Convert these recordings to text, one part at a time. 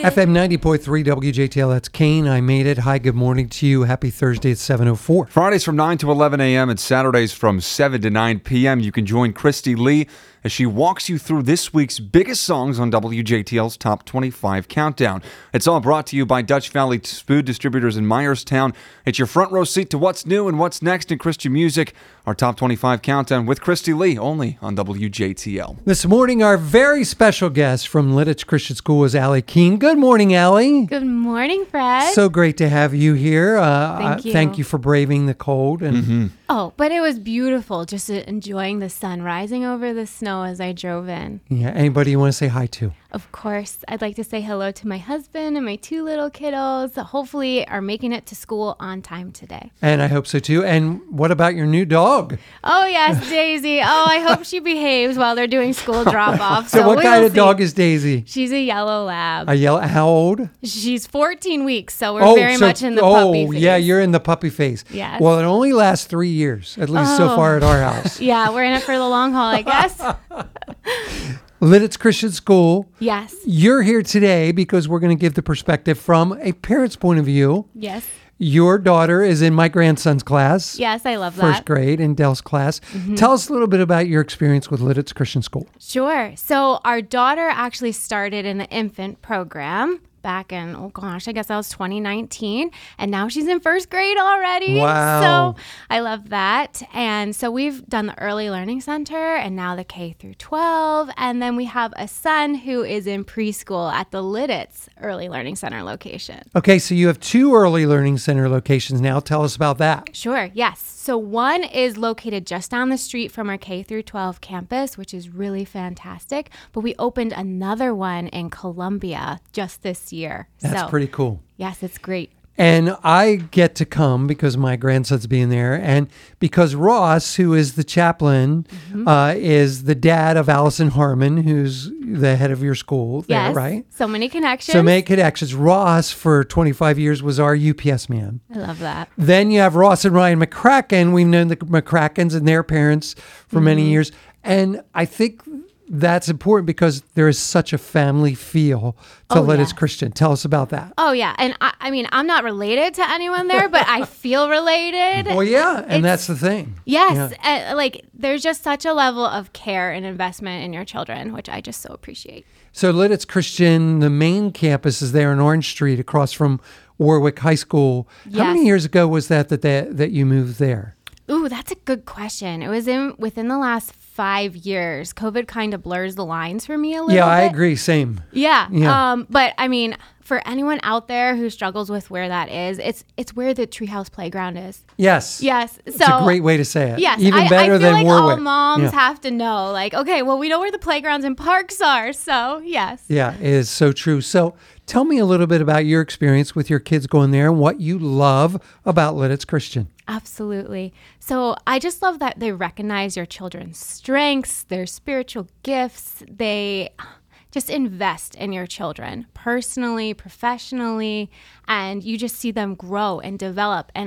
FM 90.3 WJTL, that's Kane. I made it. Hi, good morning to you. Happy Thursday at 7:04. Fridays from 9 to 11 a.m. and Saturdays from 7 to 9 p.m. You can join Christy Lee as she walks you through this week's biggest songs on WJTL's Top 25 Countdown. It's all brought to you by Dutch Valley Food Distributors in Myerstown. It's your front row seat to what's new and what's next in Christian music. Our Top 25 Countdown with Christy Lee, only on WJTL. This morning, our very special guest from Lidditz Christian School is Allie Keene. Good morning, Allie. Good morning, Fred. So great to have you here. Thank you. Thank you for braving the cold. And Oh, but it was beautiful, just enjoying the sun rising over the snow as I drove in. yeah, anybody you want to say hi to? Of course, I'd like to say hello to my husband and my two little kiddos that hopefully are making it to school on time today. And I hope so too. And what about your new dog? Oh, yes, Daisy. Oh, I hope she behaves while they're doing school drop-off. So what we kind will of dog see. is Daisy? She's a yellow lab. How old? She's 14 weeks, so we're very much in the puppy phase. Yeah, you're in the puppy phase. Yes. Well, it only lasts 3 years, at least so far at our house. Yeah, we're in it for the long haul, I guess. Lidditz Christian School. Yes. You're here today because we're going to give the perspective from a parent's point of view. Yes. Your daughter is in my grandson's class. Yes, I love that. First grade in Dell's class. Tell us a little bit about your experience with Lidditz Christian School. Sure. So our daughter actually started in the infant program back in, I guess that was 2019. And now she's in first grade already. Wow. So I love that. And so we've done the Early Learning Center and now the K through 12. And then we have a son who is in preschool at the Lidditz Early Learning Center location. Okay, so you have 2 Early Learning Center locations now. Tell us about that. Sure, yes. So one is located just down the street from our K through 12 campus, which is really fantastic. But we opened another one in Columbia just this year. That's pretty cool. Yes, it's great. And I get to come because my grandson's being there. And because Ross, who is the chaplain, is the dad of Allison Harmon, who's the head of your school there, Yes, right? so many connections. So many connections. Ross, for 25 years, was our UPS man. I love that. Then you have Ross and Ryan McCracken. We've known the McCrackens and their parents for many years. And I think that's important because there is such a family feel to Lidditz yes. Christian. Tell us about that. Oh, yeah. And I mean, I'm not related to anyone there, but I feel related. Well, yeah, and that's the thing. Yes. Yeah. There's just such a level of care and investment in your children, which I just so appreciate. So Lidditz Christian, the main campus is there on Orange Street across from Warwick High School. How many Yes. years ago was that you moved there? Ooh, that's a good question. It was within the last 5 years. COVID kind of blurs the lines for me a little bit. Yeah, I agree. Same. Yeah. Yeah. But I mean, for anyone out there who struggles with where that is, it's where the Treehouse Playground is. Yes. Yes. It's a great way to say it. Yes. Even better I feel than like Warwick. all moms Yeah. have to know, like, okay, well, we know where the playgrounds and parks are. So, yes. Yeah, it is so true. So tell me a little bit about your experience with your kids going there and what you love about Lidditz Christian. Absolutely. So I just love that they recognize your children's strengths, their spiritual gifts. They just invest in your children personally, professionally, and you just see them grow and develop. And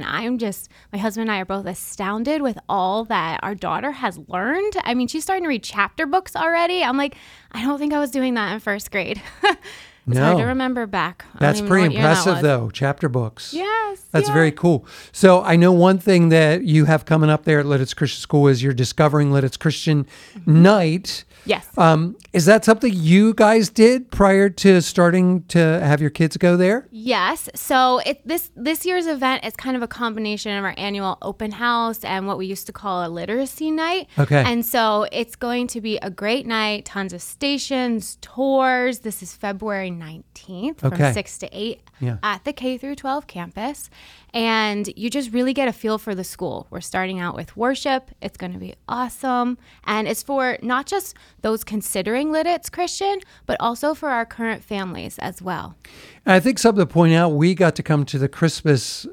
my husband and I are both astounded with all that our daughter has learned. I mean, she's starting to read chapter books already. I'm like, I don't think I was doing that in first grade. It's hard to remember back. That's pretty impressive, though. Chapter books. Yes. That's very cool. So I know one thing that you have coming up there at Lidditz Christian School is you're discovering Lidditz Christian Night. Yes. Is that something you guys did prior to starting to have your kids go there? Yes. So this year's event is kind of a combination of our annual open house and what we used to call a literacy night. Okay. And so it's going to be a great night, tons of stations, tours. This is February 19th from 6 to 8 at the K through 12 campus. And you just really get a feel for the school. We're starting out with worship. It's going to be awesome. And it's for not just those considering Lidditz Christian, but also for our current families as well. And I think something to point out, we got to come to the Christmas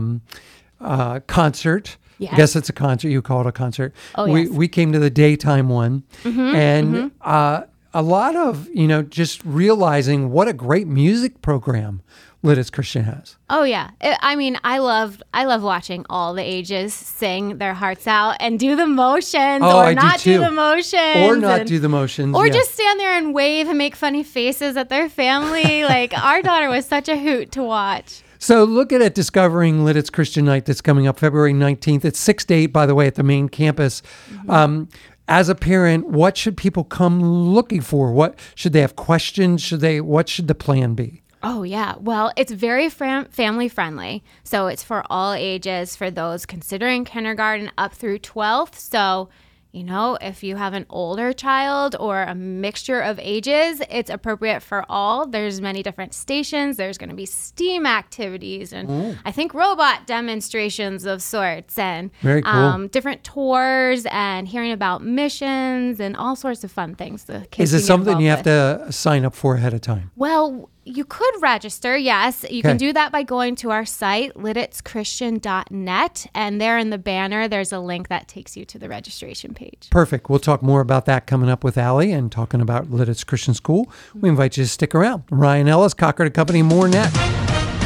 concert. Yes. I guess it's a concert. You call it a concert. Oh, yes. We came to the daytime one. And a lot of, just realizing what a great music program Lidditz Christian has. Oh yeah. I love watching all the ages sing their hearts out and do the motions or not do the motions. Or not do the motions. Or just stand there and wave and make funny faces at their family. Like our daughter was such a hoot to watch. So look at Discovering Lidditz Christian Night that's coming up February 19th. It's 6 to 8, by the way, at the main campus. Mm-hmm. As a parent, what should people come looking for? What should they have questions? What should the plan be? Oh, yeah. Well, it's very family friendly. So it's for all ages, for those considering kindergarten up through 12th. So, if you have an older child or a mixture of ages, it's appropriate for all. There's many different stations. There's going to be STEAM activities and I think robot demonstrations of sorts and very cool. Different tours and hearing about missions and all sorts of fun things. The kids Is it something you have to sign up for ahead of time? Well, you could register, yes. You can do that by going to our site, lidditzchristian.net, and there in the banner, there's a link that takes you to the registration page. Perfect. We'll talk more about that coming up with Allie and talking about Lidditz Christian School. We invite you to stick around. Ryan Ellis, Cochran & Company, more next.